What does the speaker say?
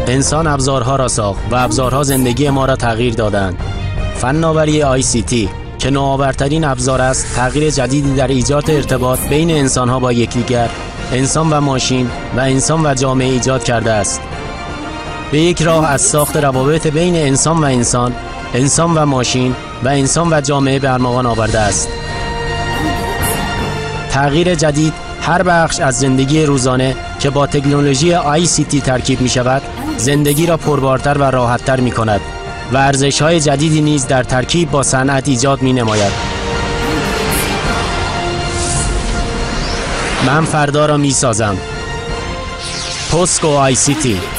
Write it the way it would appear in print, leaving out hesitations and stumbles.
انسان ابزارها را ساخت و ابزارها زندگی ما را تغییر دادند. فناوری ICT که نوآورترین ابزار است، تغییر جدیدی در ایجاد ارتباط بین انسانها با یکدیگر، انسان و ماشین و انسان و جامعه ایجاد کرده است. به یک راه از ساخت روابط بین انسان و انسان، انسان و ماشین و انسان و جامعه به ارمغان آورده است. تغییر جدید هر بخش از زندگی روزانه که با تکنولوژی ICT ترکیب می شود، زندگی را پربارتر و راحتتر می کند و ارزش‌های جدیدی نیز در ترکیب با صنعت ایجاد می نماید. من فردا را می سازم. پوسکو ICT.